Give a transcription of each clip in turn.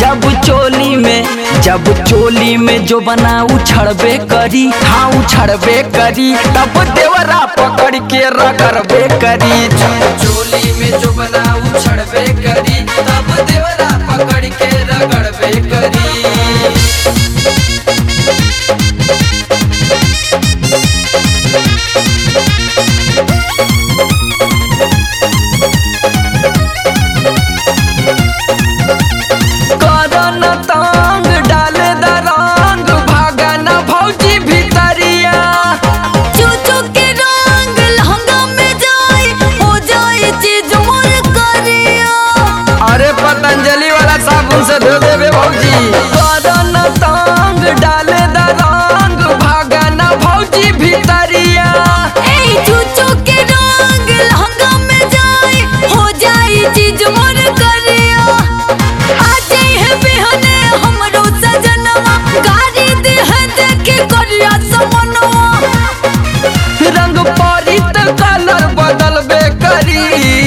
जब चोली में जो बना उछड़बे करी, हाँ उछड़बे करी, तब देवरा पकड़ के रगड़बे करी। चोली में जो बना उछड़बे करी, तब देवरा पकड़ के रगड़बे करी। पतंजलि वाला साबुन से धो देबे भौजी। करन तांग डाले द रंग, भागा ना भौजी भितरिया। चूचू के रंग लहंगा में जाए, हो जाए चीज मोर करिया। आज है बिहने हमरो सजनवा, गाड़ी दे है देखे करिया समनवा। रंग परी त कलर बदलबे करी।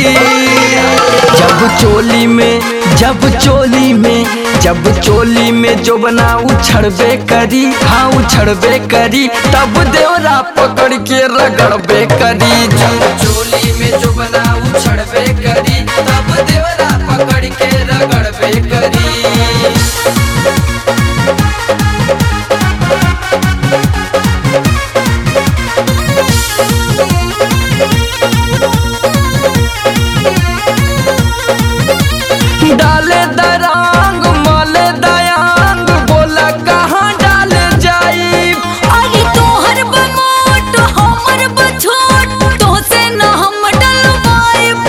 जब चोली में जो बना उछड़बे करी, हाँ उछड़बे करी, तब देवरा पकड़ के रगड़बे करी। चोली में जो बना उछड़बे करी, तब देवरा पकड़ के रगड़बे करी। डाले दरंग मले दयांग, बोला कहाँ डाले जाई। अरे तोहर बमोट हमर बछोट, तो से न हम डलवाइब।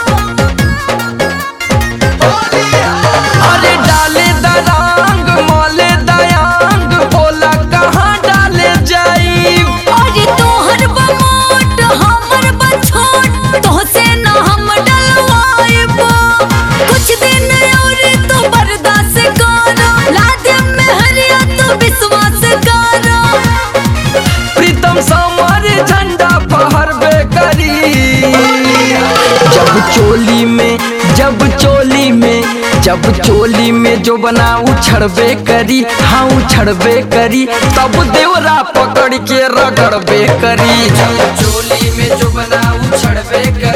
अरे डाले दरंग मले दयांग, बोला कहाँ डाले जाई। अरे तोहर बमोट हमर बछोट, तो से न हम डलवाइब। कुछ दिन और तो बर्दाश्त करो, लादे में हरिया तो विश्वास करो। प्रीतम समर झंडा फहरबे करी। जब चोली में जो बना उछड़बे करी, हाँ उछड़बे करी, तब देवरा पकड़ के रगड़बे करी। चोली में जो बना उछड़बे करी।